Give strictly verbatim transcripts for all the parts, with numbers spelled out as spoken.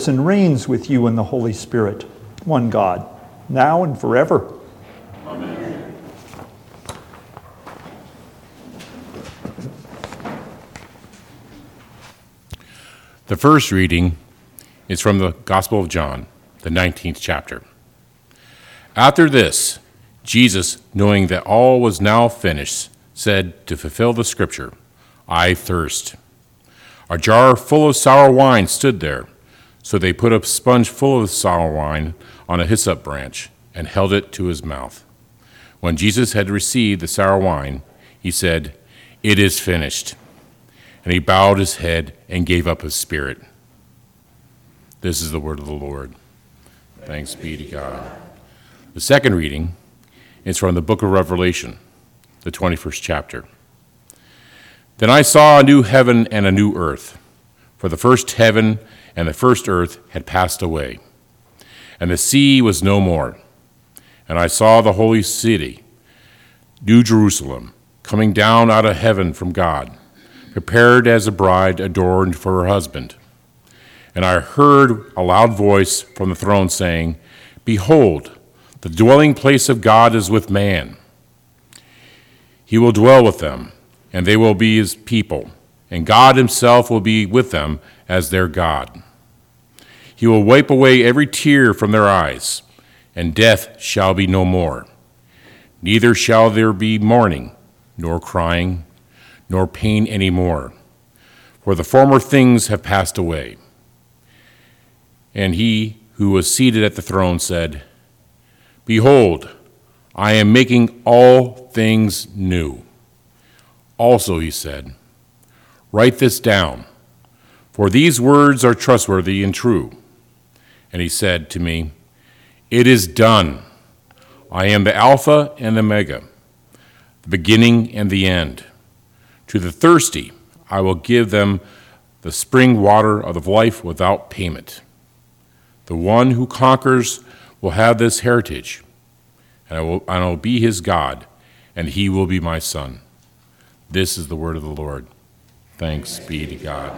and reigns with you in the Holy Spirit, one God, now and forever. Amen. The first reading is from the Gospel of John, the nineteenth chapter. After this, Jesus, knowing that all was now finished, said to fulfill the scripture, "I thirst." A jar full of sour wine stood there. So they put a sponge full of sour wine on a hyssop branch and held it to his mouth. When Jesus had received the sour wine, he said, "It is finished." And he bowed his head and gave up his spirit. This is the word of the Lord. Thanks be to God. The second reading is from the book of Revelation, the twenty-first chapter. Then I saw a new heaven and a new earth, for the first heaven and the first earth had passed away, and the sea was no more. And I saw the holy city, New Jerusalem, coming down out of heaven from God, prepared as a bride adorned for her husband. And I heard a loud voice from the throne saying, "Behold, the dwelling place of God is with man. He will dwell with them, and they will be his people, and God himself will be with them as their God. He will wipe away every tear from their eyes, and death shall be no more. Neither shall there be mourning, nor crying, nor pain any more, for the former things have passed away." And he who was seated at the throne said, "Behold, I am making all things new." Also he said, "Write this down, for these words are trustworthy and true." And he said to me, "It is done. I am the Alpha and the Omega, the beginning and the end. To the thirsty I will give them the spring water of life without payment. The one who conquers will have this heritage, and I will, and I will be his God, and he will be my son." This is the word of the Lord. Thanks be to God.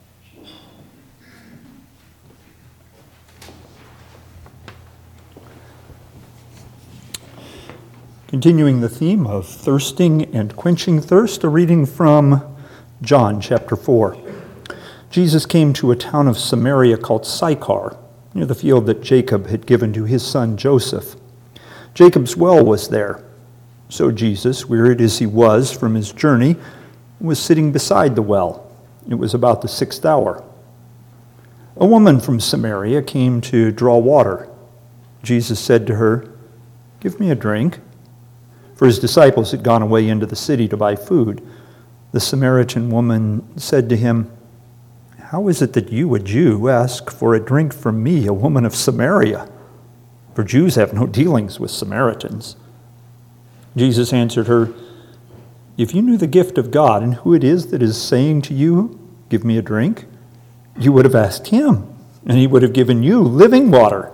Continuing the theme of thirsting and quenching thirst, a reading from John chapter four. Jesus came to a town of Samaria called Sychar, near the field that Jacob had given to his son Joseph. Jacob's well was there. So Jesus, wearied as he was from his journey, was sitting beside the well. It was about the sixth hour. A woman from Samaria came to draw water. Jesus said to her, "Give me a drink." For his disciples had gone away into the city to buy food. The Samaritan woman said to him, "How is it that you, a Jew, ask for a drink from me, a woman of Samaria? For Jews have no dealings with Samaritans." Jesus answered her, "If you knew the gift of God and who it is that is saying to you, 'Give me a drink,' you would have asked him, and he would have given you living water."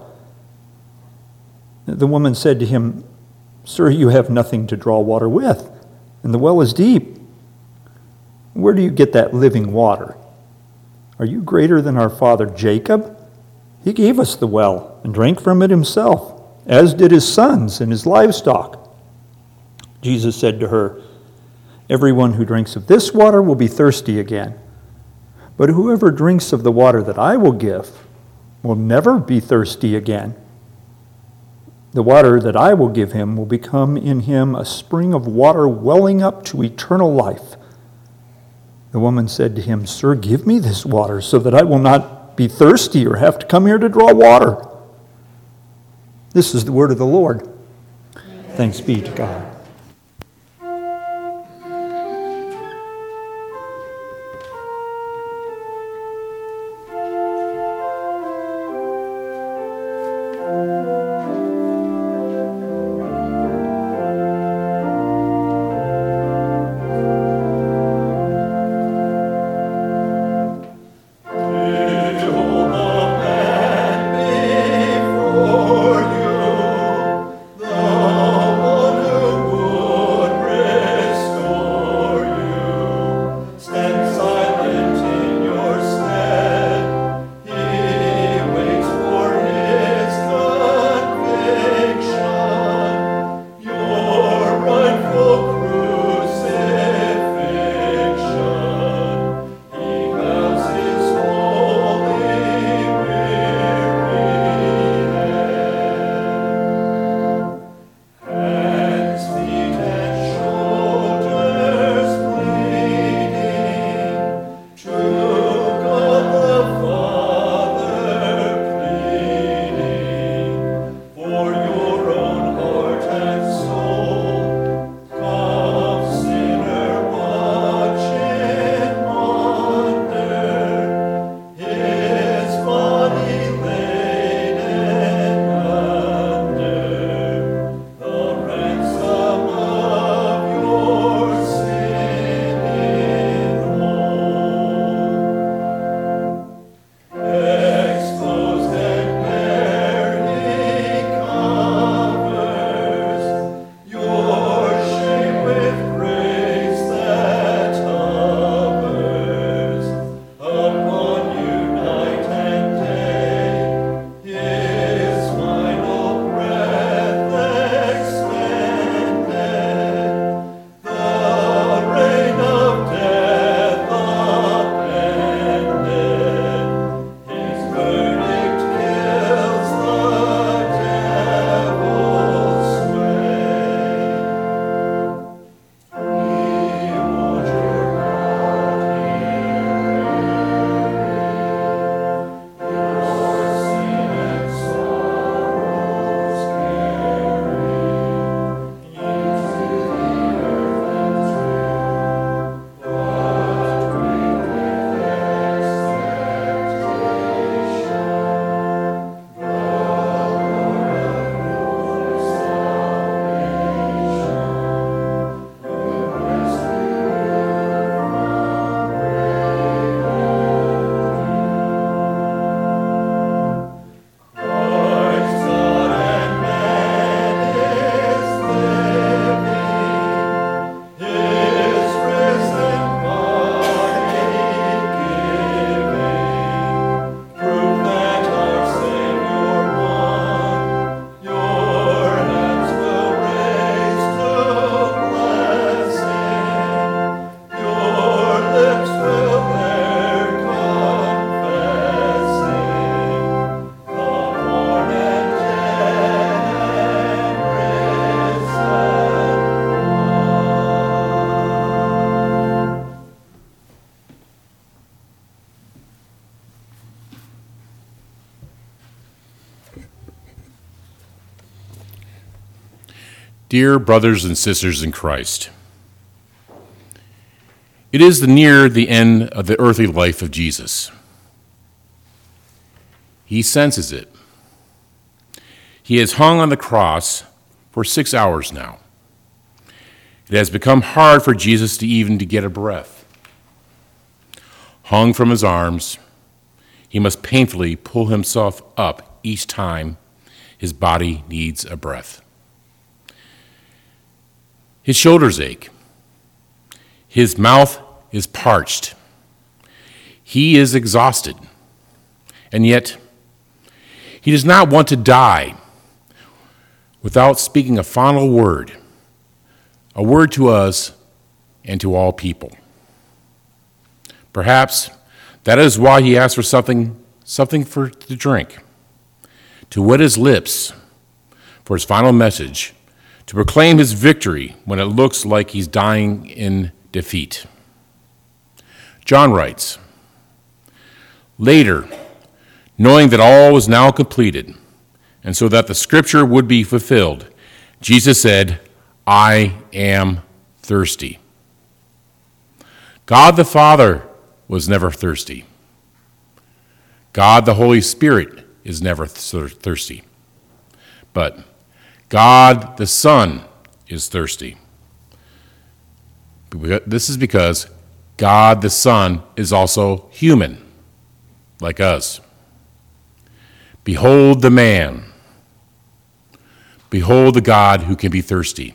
The woman said to him, "Sir, you have nothing to draw water with, and the well is deep. Where do you get that living water? Are you greater than our father Jacob? He gave us the well and drank from it himself, as did his sons and his livestock." Jesus said to her, "Everyone who drinks of this water will be thirsty again. But whoever drinks of the water that I will give will never be thirsty again. The water that I will give him will become in him a spring of water welling up to eternal life." The woman said to him, "Sir, give me this water so that I will not be thirsty or have to come here to draw water." This is the word of the Lord. Thanks be to God. For you, the one who Dear brothers and sisters in Christ, it is the near the end of the earthly life of Jesus. He senses it. He has hung on the cross for six hours now. It has become hard for Jesus to even to get a breath. Hung from his arms, he must painfully pull himself up each time his body needs a breath. His shoulders ache. His mouth is parched. He is exhausted. And yet, he does not want to die without speaking a final word, a word to us and to all people. Perhaps that is why he asked for something, something for to drink, to wet his lips for his final message, to proclaim his victory when it looks like he's dying in defeat. John writes, "Later, knowing that all was now completed, and so that the scripture would be fulfilled, Jesus said, 'I am thirsty.'" God the Father was never thirsty. God the Holy Spirit is never thirsty. But God the Son is thirsty. This is because God the Son is also human, like us. Behold the man. Behold the God who can be thirsty.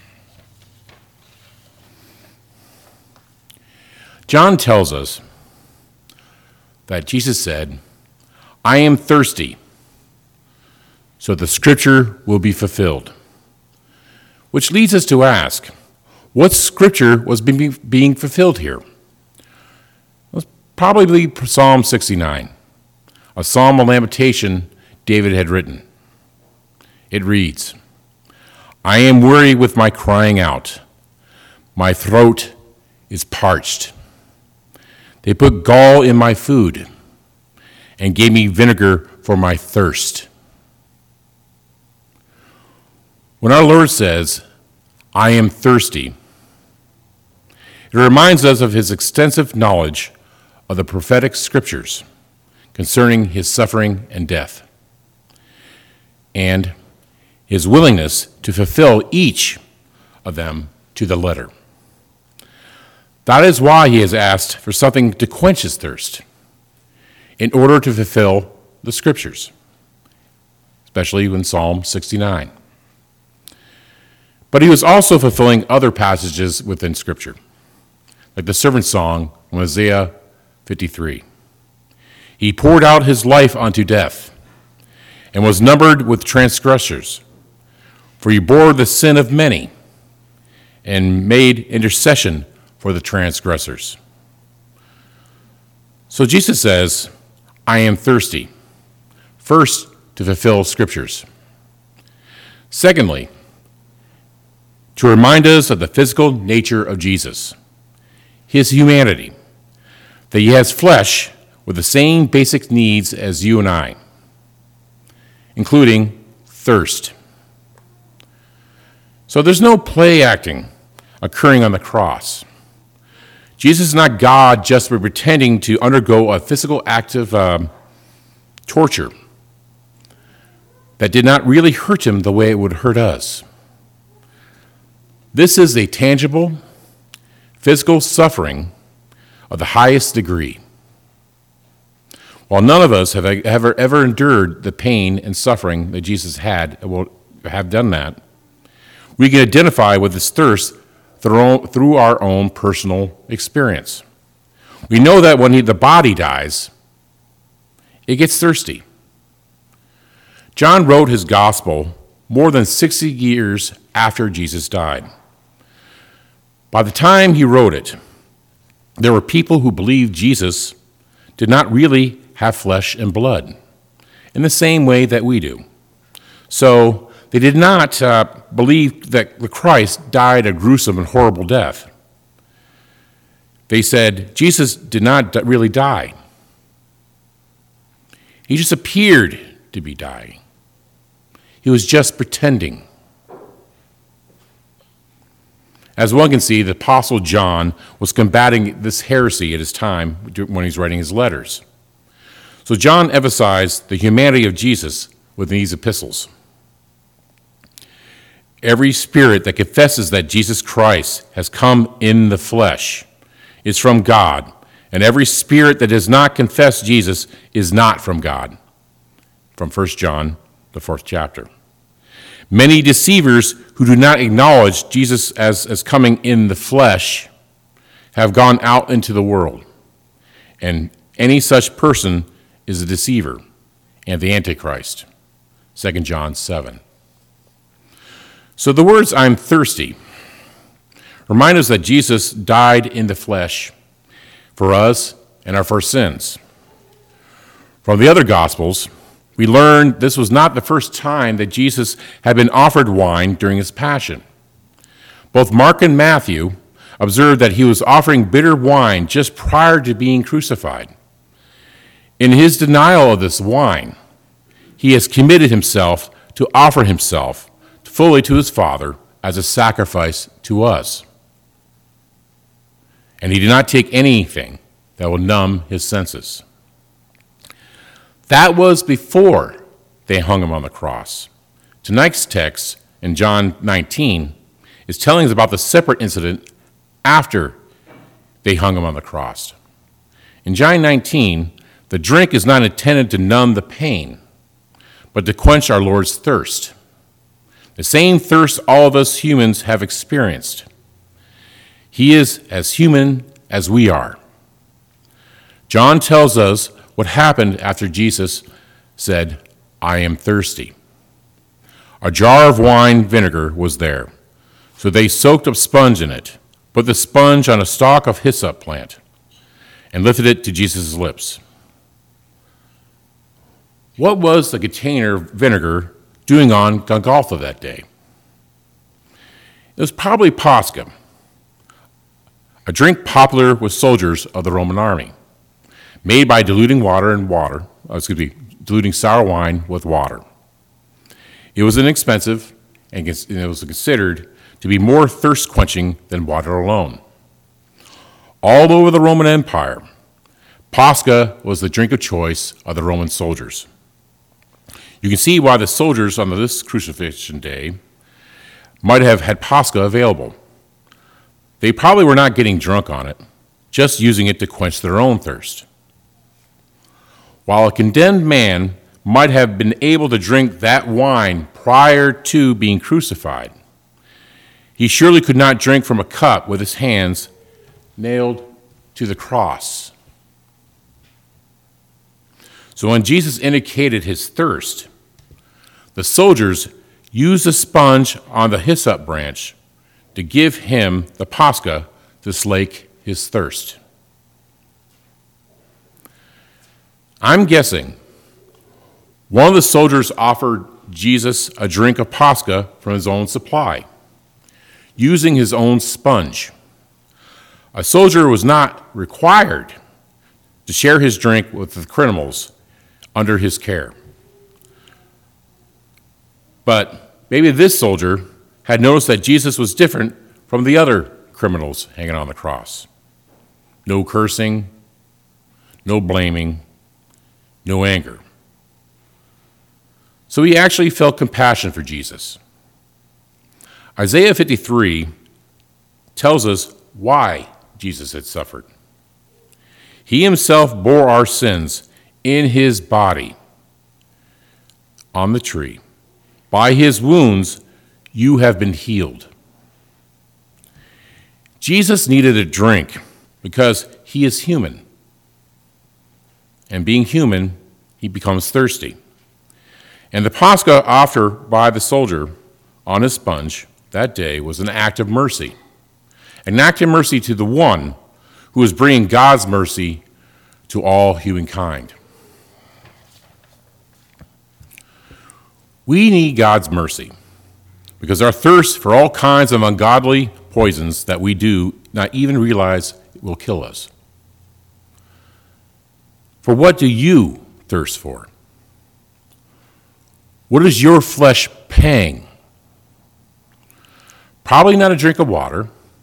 John tells us that Jesus said, "I am thirsty," so the scripture will be fulfilled. Which leads us to ask, what scripture was being fulfilled here? It was probably Psalm sixty-nine, a psalm of lamentation David had written. It reads, "I am weary with my crying out. My throat is parched. They put gall in my food and gave me vinegar for my thirst." When our Lord says, "I am thirsty," it reminds us of his extensive knowledge of the prophetic scriptures concerning his suffering and death, and his willingness to fulfill each of them to the letter. That is why he has asked for something to quench his thirst, in order to fulfill the scriptures, especially in Psalm sixty-nine. But he was also fulfilling other passages within Scripture, like the servant song in Isaiah fifty-three. He poured out his life unto death, and was numbered with transgressors. For he bore the sin of many, and made intercession for the transgressors. So Jesus says, "I am thirsty," first to fulfill Scriptures. Secondly, to remind us of the physical nature of Jesus, his humanity, that he has flesh with the same basic needs as you and I, including thirst. So there's no play acting occurring on the cross. Jesus is not God just for pretending to undergo a physical act of um, torture that did not really hurt him the way it would hurt us. This is a tangible, physical suffering of the highest degree. While none of us have ever, ever endured the pain and suffering that Jesus had, and will have done that, we can identify with his thirst through, through our own personal experience. We know that when he, the body dies, it gets thirsty. John wrote his gospel more than sixty years after Jesus died. By the time he wrote it, there were people who believed Jesus did not really have flesh and blood in the same way that we do. So they did not uh, believe that the Christ died a gruesome and horrible death. They said Jesus did not really die. He just appeared to be dying. He was just pretending. As one can see, the Apostle John was combating this heresy at his time when he's writing his letters. So John emphasized the humanity of Jesus within these epistles. Every spirit that confesses that Jesus Christ has come in the flesh is from God, and every spirit that does not confess Jesus is not from God. From First John, the fourth chapter. Many deceivers who do not acknowledge Jesus as, as coming in the flesh have gone out into the world, and any such person is a deceiver and the Antichrist. Second John seven. So the words, "I'm thirsty," remind us that Jesus died in the flesh for us and our first sins. From the other Gospels, we learn this was not the first time that Jesus had been offered wine during his passion. Both Mark and Matthew observed that he was offering bitter wine just prior to being crucified. In his denial of this wine, he has committed himself to offer himself fully to his Father as a sacrifice to us. And he did not take anything that will numb his senses. That was before they hung him on the cross. Tonight's text in John nineteen is telling us about the separate incident after they hung him on the cross. In John nineteen, the drink is not intended to numb the pain, but to quench our Lord's thirst. The same thirst all of us humans have experienced. He is as human as we are. John tells us what happened after Jesus said, "I am thirsty." A jar of wine vinegar was there, so they soaked a sponge in it, put the sponge on a stalk of hyssop plant, and lifted it to Jesus' lips. What was the container of vinegar doing on Golgotha that day? It was probably Posca, a drink popular with soldiers of the Roman army, made by diluting water and water, oh, excuse me, diluting sour wine with water. It was inexpensive, and it was considered to be more thirst-quenching than water alone. All over the Roman Empire, Posca was the drink of choice of the Roman soldiers. You can see why the soldiers on this crucifixion day might have had Posca available. They probably were not getting drunk on it, just using it to quench their own thirst. While a condemned man might have been able to drink that wine prior to being crucified, he surely could not drink from a cup with his hands nailed to the cross. So when Jesus indicated his thirst, the soldiers used a sponge on the hyssop branch to give him the Posca to slake his thirst. I'm guessing one of the soldiers offered Jesus a drink of Posca from his own supply, using his own sponge. A soldier was not required to share his drink with the criminals under his care. But maybe this soldier had noticed that Jesus was different from the other criminals hanging on the cross. No cursing, no blaming, no anger. So he actually felt compassion for Jesus. Isaiah fifty-three tells us why Jesus had suffered. He himself bore our sins in his body on the tree. By his wounds, you have been healed. Jesus needed a drink because he is human. And being human, he becomes thirsty. And the Posca offered by the soldier on his sponge that day was an act of mercy. An act of mercy to the one who is bringing God's mercy to all humankind. We need God's mercy because our thirst for all kinds of ungodly poisons that we do not even realize will kill us. For what do you thirst for? What is your flesh paying? Probably not a drink of water,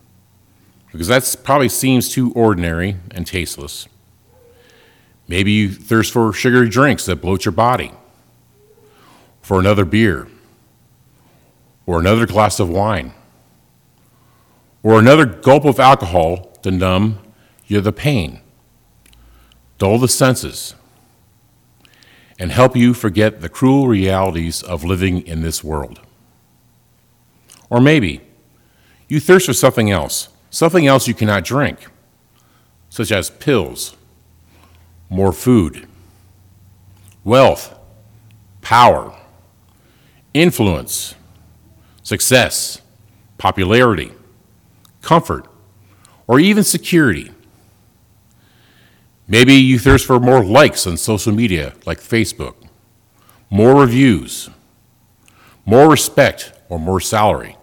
because that probably seems too ordinary and tasteless. Maybe you thirst for sugary drinks that bloat your body, for another beer, or another glass of wine, or another gulp of alcohol to numb you the pain, dull the senses, and help you forget the cruel realities of living in this world. Or maybe you thirst for something else, something else you cannot drink, such as pills, more food, wealth, power, influence, success, popularity, comfort, or even security. Maybe you thirst for more likes on social media like Facebook, more reviews, more respect, or more salary.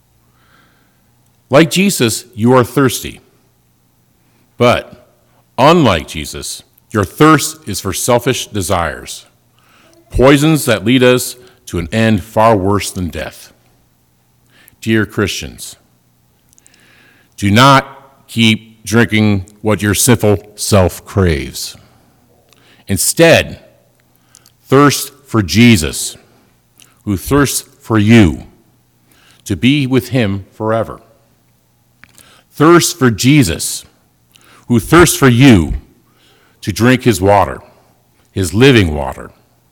Like Jesus, you are thirsty. But unlike Jesus, your thirst is for selfish desires, poisons that lead us to an end far worse than death. Dear Christians, do not keep drinking what your sinful self craves. Instead, thirst for Jesus, who thirsts for you to be with him forever. Thirst for Jesus, who thirsts for you to drink his water, his living water.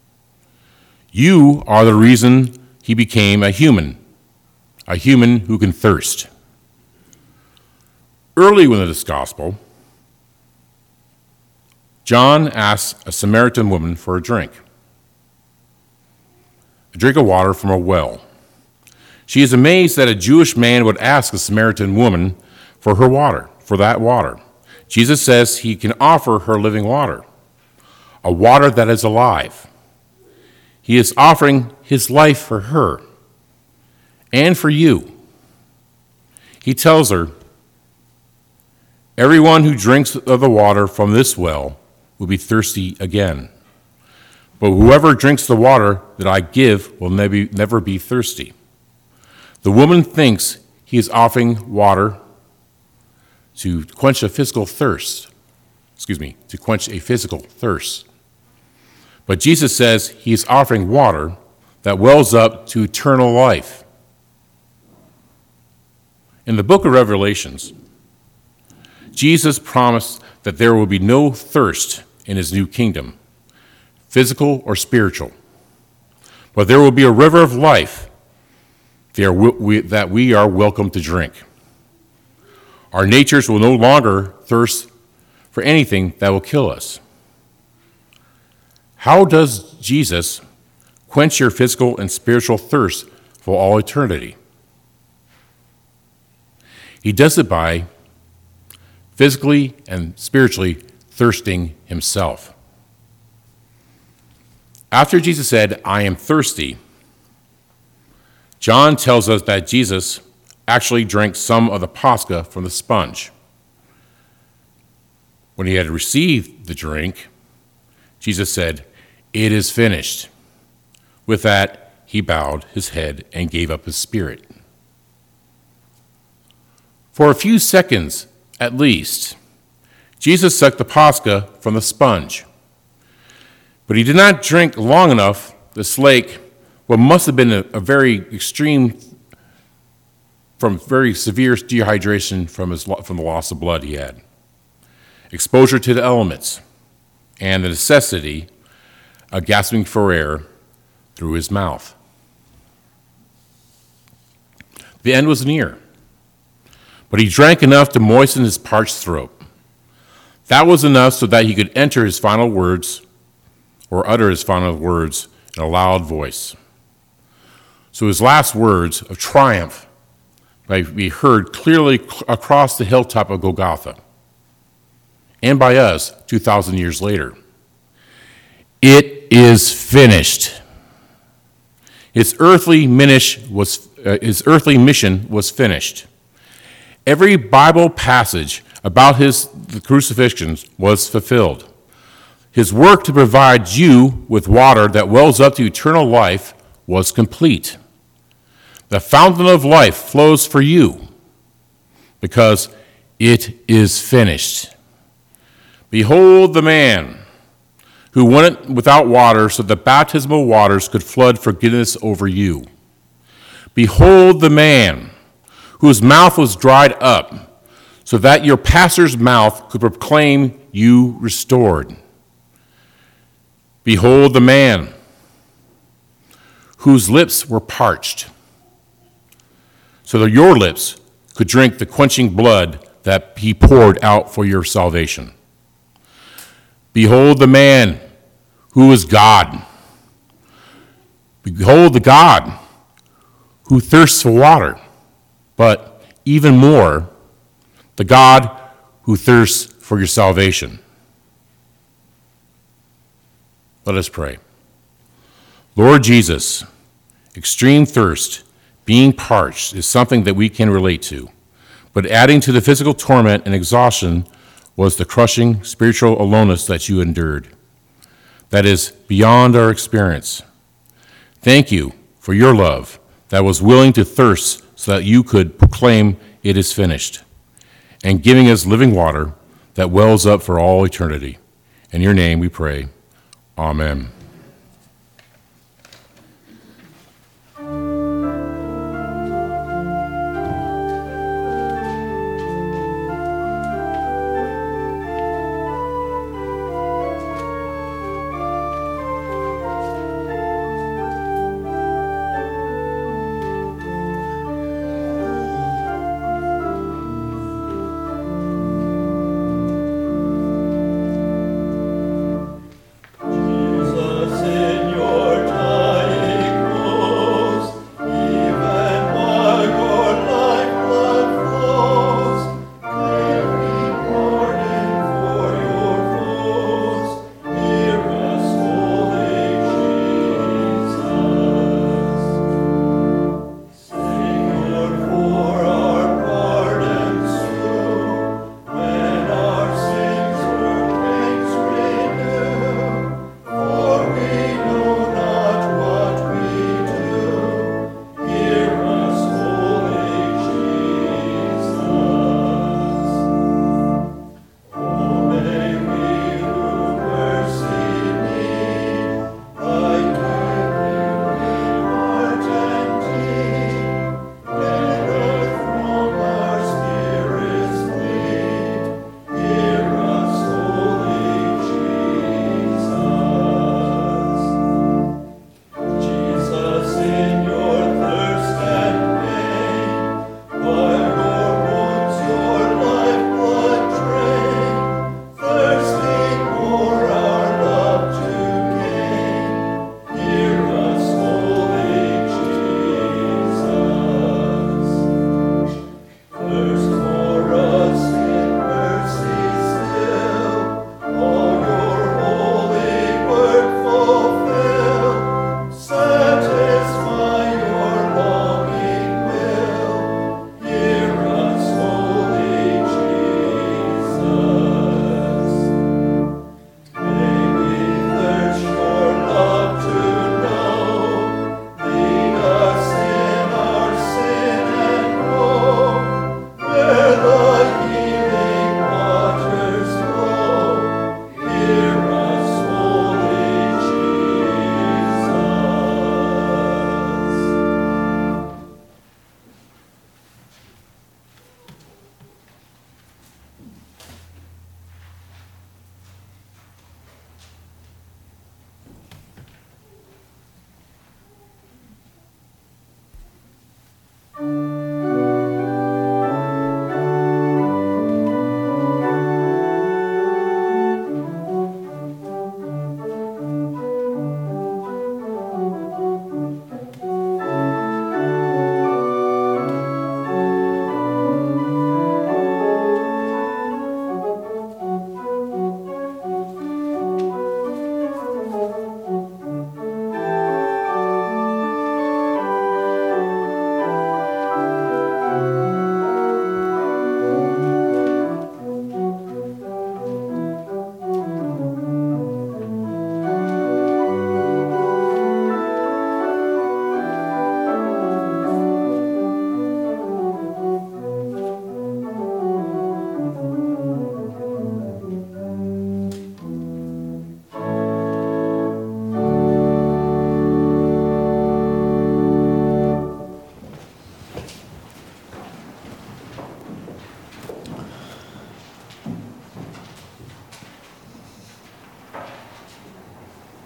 You are the reason he became a human, a human who can thirst. Early in this gospel, John asks a Samaritan woman for a drink, a drink of water from a well. She is amazed that a Jewish man would ask a Samaritan woman for her water, for that water. Jesus says he can offer her living water, a water that is alive. He is offering his life for her and for you. He tells her, everyone who drinks of the water from this well will be thirsty again. But whoever drinks the water that I give will never be thirsty. The woman thinks he is offering water to quench a physical thirst. Excuse me, to quench a physical thirst. But Jesus says he is offering water that wells up to eternal life. In the book of Revelations, Jesus promised that there will be no thirst in his new kingdom, physical or spiritual, but there will be a river of life that we are welcome to drink. Our natures will no longer thirst for anything that will kill us. How does Jesus quench your physical and spiritual thirst for all eternity? He does it by physically and spiritually thirsting himself. After Jesus said, I am thirsty, John tells us that Jesus actually drank some of the Pascha from the sponge. When he had received the drink, Jesus said, it is finished. With that, he bowed his head and gave up his spirit. For a few seconds, at least, Jesus sucked the Pascha from the sponge. But he did not drink long enough to slake what must have been a, a very extreme, from very severe dehydration from, his, from the loss of blood he had, exposure to the elements, and the necessity of gasping for air through his mouth. The end was near, but he drank enough to moisten his parched throat. That was enough so that he could enter his final words, or utter his final words in a loud voice. So his last words of triumph might be heard clearly across the hilltop of Golgotha, and by us two thousand years later. It is finished. His earthly, was, uh, his earthly mission was finished. Every Bible passage about his the crucifixion was fulfilled. His work to provide you with water that wells up to eternal life was complete. The fountain of life flows for you because It is finished. Behold the man who went without water so the baptismal waters could flood forgiveness over you. Behold the man whose mouth was dried up so that your pastor's mouth could proclaim you restored. Behold the man whose lips were parched so that your lips could drink the quenching blood that he poured out for your salvation. Behold the man who is God. Behold the God who thirsts for water, but even more, the God who thirsts for your salvation. Let us pray. Lord Jesus, extreme thirst, being parched, is something that we can relate to. But adding to the physical torment and exhaustion was the crushing spiritual aloneness that you endured. That is beyond our experience. Thank you for your love that was willing to thirst so that you could proclaim it is finished, and giving us living water that wells up for all eternity. In your name we pray. Amen. Jesus.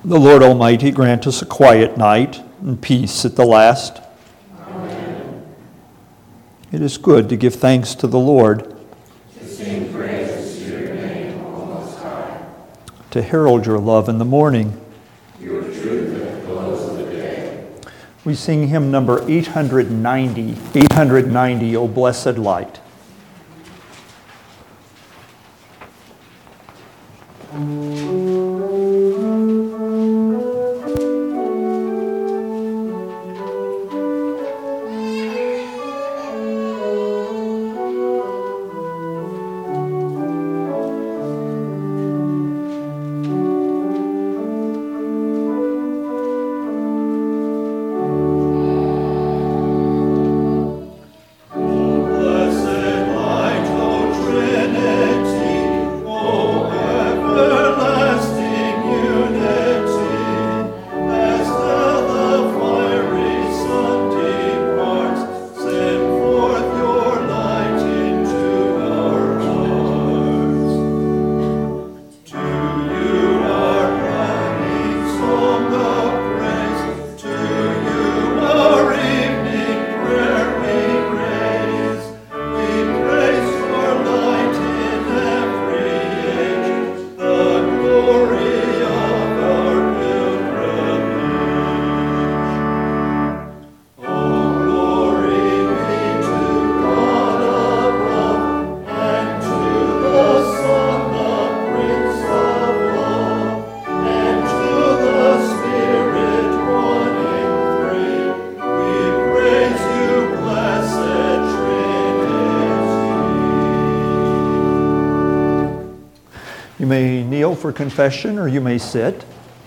The Lord Almighty grant us a quiet night and peace at the last. Amen. It is good to give thanks to the Lord, To sing praises to your name, O Most High. to herald your love in the morning. Your truth at the close of the day. We sing hymn number eight hundred ninety, eight hundred ninety, O Blessed Light. You may kneel for confession, or you may sit.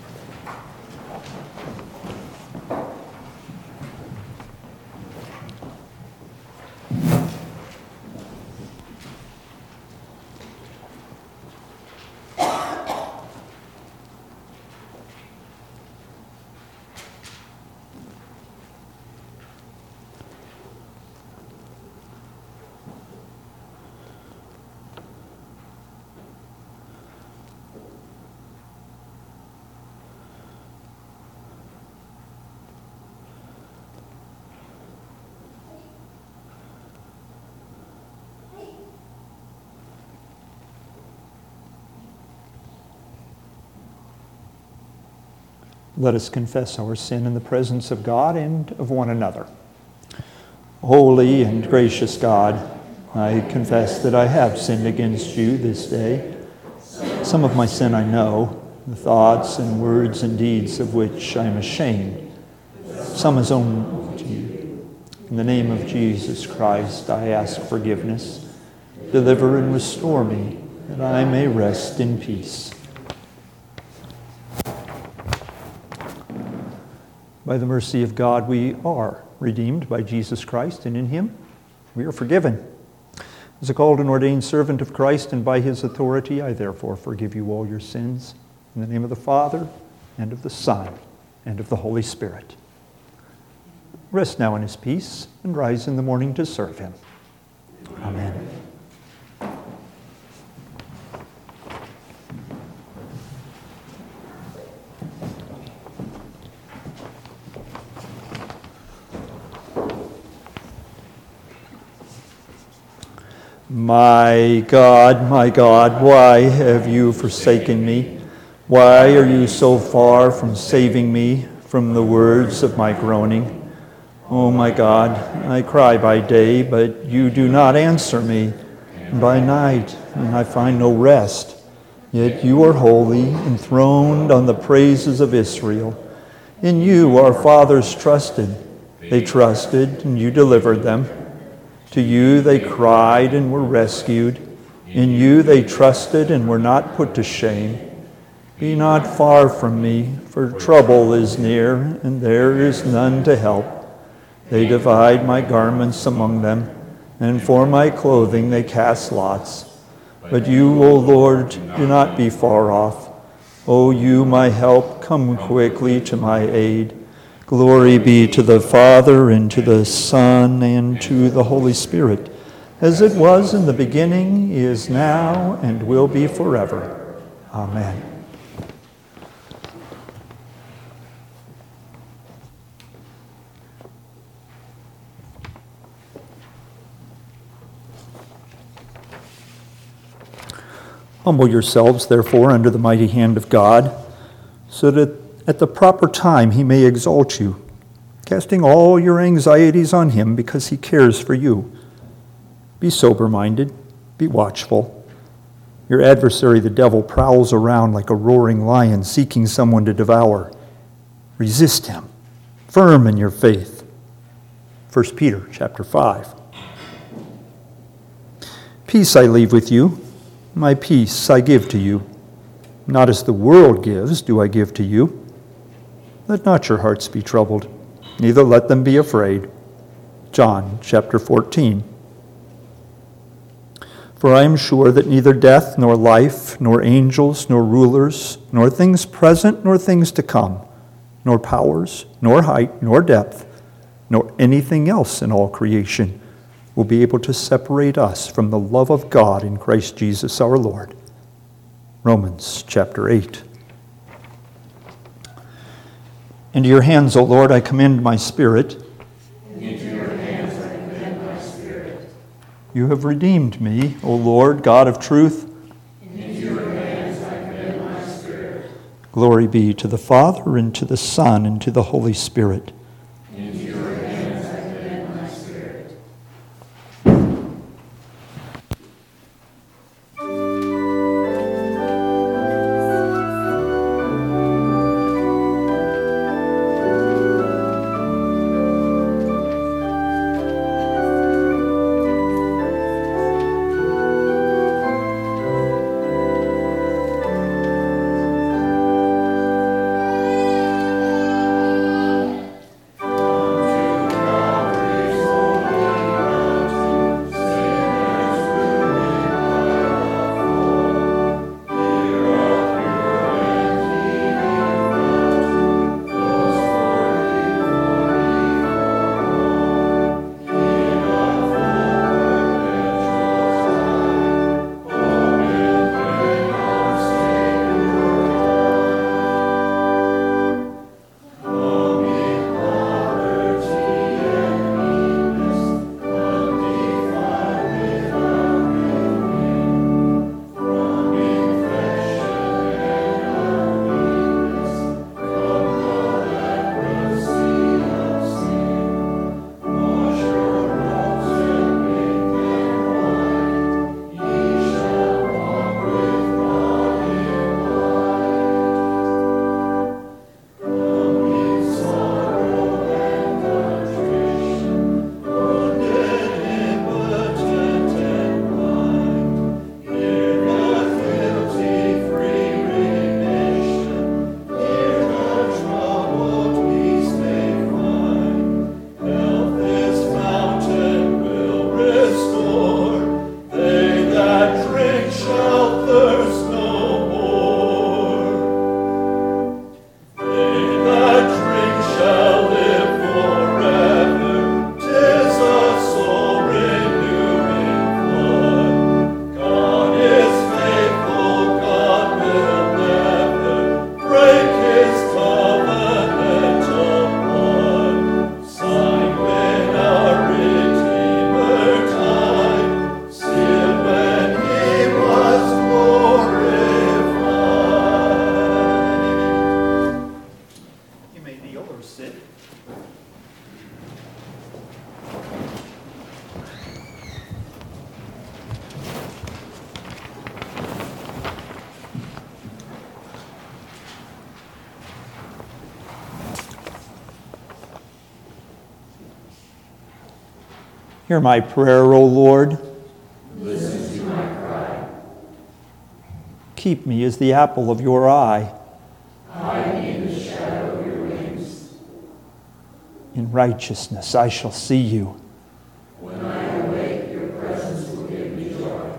Let us confess our sin in the presence of God and of one another. Holy and gracious God, I confess that I have sinned against you this day. Some of my sin I know, the thoughts and words and deeds of which I am ashamed. Some is owed to you. In the name of Jesus Christ, I ask forgiveness. Deliver and restore me, that I may rest in peace. By the mercy of God, we are redeemed by Jesus Christ, and in him we are forgiven. As a called and ordained servant of Christ, and by his authority, I therefore forgive you all your sins. In the name of the Father, and of the Son, and of the Holy Spirit. Rest now in his peace, and rise in the morning to serve him. Amen. My God, my God, why have you forsaken me? Why are you so far from saving me from the words of my groaning? Oh my God, I cry by day, but you do not answer me, and by night, and I find no rest. Yet you are holy, enthroned on the praises of Israel. In you our fathers trusted. They trusted, and you delivered them. To you they cried and were rescued. In you they trusted and were not put to shame. Be not far from me, for trouble is near, and there is none to help. They divide my garments among them, and for my clothing they cast lots. But you, O Lord, do not be far off. O you, my help, come quickly to my aid. Glory be to the Father, and to the Son, and to the Holy Spirit, as it was in the beginning, is now, and will be forever. Amen. Humble yourselves, therefore, under the mighty hand of God, so that at the proper time he may exalt you, casting all your anxieties on him because he cares for you. Be sober-minded, be watchful. Your adversary, the devil, prowls around like a roaring lion seeking someone to devour. Resist him, firm in your faith. First Peter chapter five. Peace I leave with you, my peace I give to you. Not as the world gives do I give to you. Let not your hearts be troubled, neither let them be afraid. John chapter fourteen. For I am sure that neither death, nor life, nor angels, nor rulers, nor things present, nor things to come, nor powers, nor height, nor depth, nor anything else in all creation will be able to separate us from the love of God in Christ Jesus our Lord. Romans chapter eight. Into your hands, O Lord, I commend my spirit. Into your hands I commend my spirit. You have redeemed me, O Lord, God of truth. Into your hands I commend my spirit. Glory be to the Father, and to the Son, and to the Holy Spirit. Into your hands I commend my spirit. Hear my prayer, O Lord. Listen to my cry. Keep me as the apple of your eye. Hide me in the shadow of your wings. In righteousness I shall see you. When I awake, your presence will give me joy.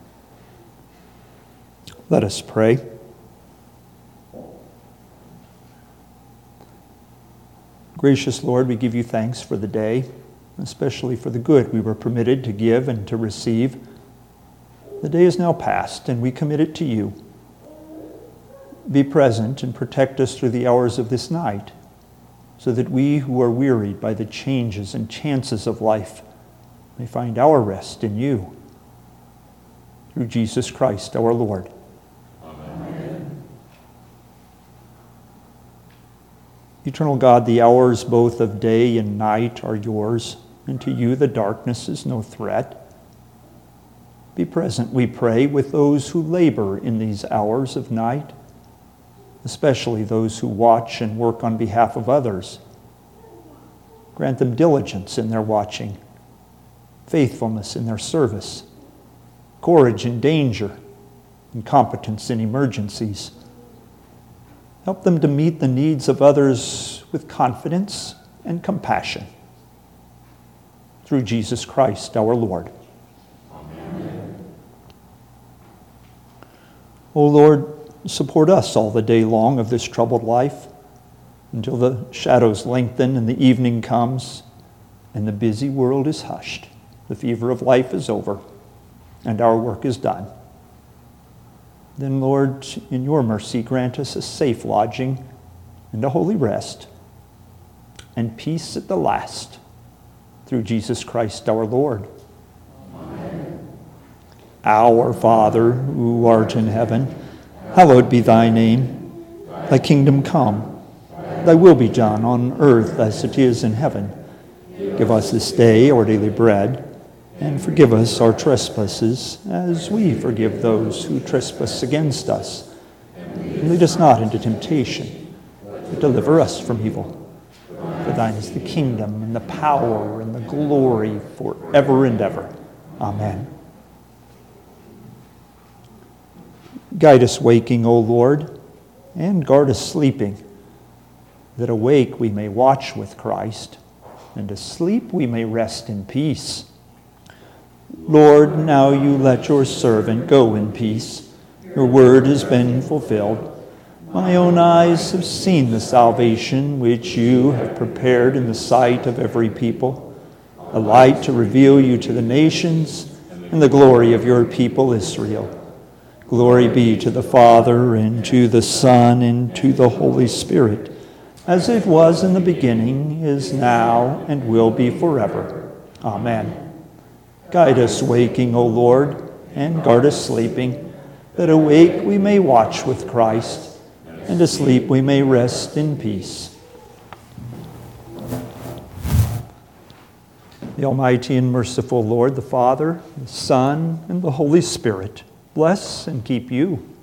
Let us pray. Gracious Lord, we give you thanks for the day, especially for the good we were permitted to give and to receive. The day is now past, and we commit it to you. Be present and protect us through the hours of this night, so that we who are wearied by the changes and chances of life may find our rest in you. through Jesus Christ our Lord. Amen. Eternal God, the hours both of day and night are yours, and to you the darkness is no threat. Be present, we pray, with those who labor in these hours of night, especially those who watch and work on behalf of others. Grant them diligence in their watching, faithfulness in their service, courage in danger, and competence in emergencies. Help them to meet the needs of others with confidence and compassion. Through Jesus Christ our Lord. Amen. O Lord, support us all the day long of this troubled life, until the shadows lengthen and the evening comes, and the busy world is hushed. The fever of life is over, and our work is done. Then, Lord, in your mercy, grant us a safe lodging and a holy rest, and peace at the last, through Jesus Christ our Lord. Amen. Our Father, who art in heaven, hallowed be thy name. Thy kingdom come. Thy will be done on earth as it is in heaven. Give us this day our daily bread, and forgive us our trespasses, as we forgive those who trespass against us. And lead us not into temptation, but deliver us from evil. For thine is the kingdom, and the power, and the glory, forever and ever. Amen. Guide us waking, O Lord, and guard us sleeping, that awake we may watch with Christ, and asleep we may rest in peace. Lord, now you let your servant go in peace. Your word has been fulfilled. My own eyes have seen the salvation which you have prepared in the sight of every people, a light to reveal you to the nations and the glory of your people Israel. Glory be to the Father, and to the Son, and to the Holy Spirit, as it was in the beginning, is now, and will be forever. Amen. Guide us waking, O Lord, and guard us sleeping, that awake we may watch with Christ, and asleep we may rest in peace. The Almighty and merciful Lord, the Father, the Son, and the Holy Spirit, bless and keep you.